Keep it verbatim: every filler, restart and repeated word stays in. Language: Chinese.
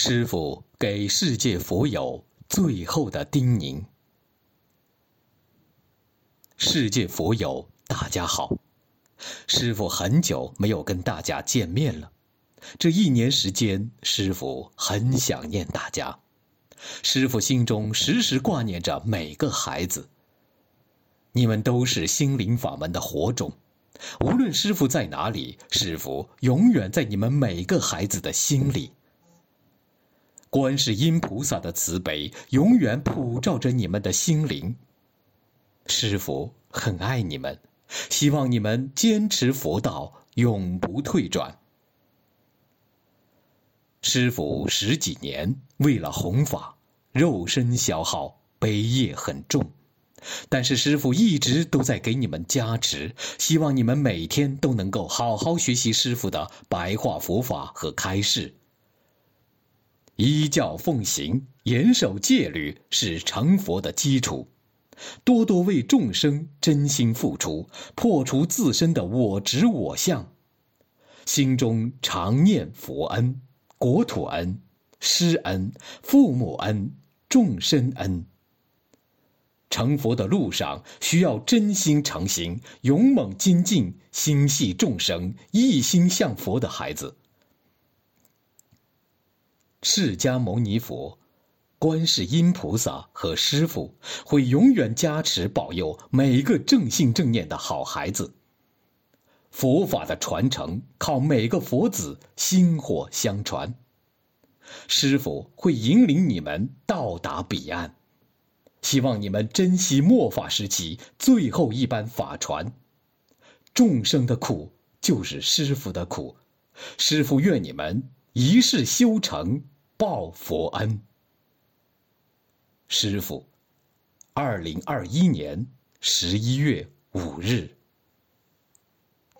师父给世界佛友最后的叮咛。世界佛友，大家好，师父很久没有跟大家见面了。这一年时间，师父很想念大家。师父心中时时挂念着每个孩子。你们都是心灵法门的火种，无论师父在哪里，师父永远在你们每个孩子的心里。观世音菩萨的慈悲永远普照着你们的心灵。师父很爱你们，希望你们坚持佛道，永不退转。师父十几年为了弘法，肉身消耗，悲业很重，但是师父一直都在给你们加持，希望你们每天都能够好好学习师父的白话佛法和开示。依教奉行，严守戒律是成佛的基础，多多为众生真心付出，破除自身的我执我相，心中常念佛恩、国土恩、师恩、父母恩、众生恩。成佛的路上需要真心诚心、勇猛精进、心系众生、一心向佛的孩子。释迦牟尼佛、观世音菩萨和师父会永远加持保佑每一个正信正念的好孩子。佛法的传承靠每个佛子薪火相传，师父会引领你们到达彼岸。希望你们珍惜末法时期最后一班法船。众生的苦就是师父的苦，师父愿你们一世修成，报佛恩。师父，二零二一年十一月五日。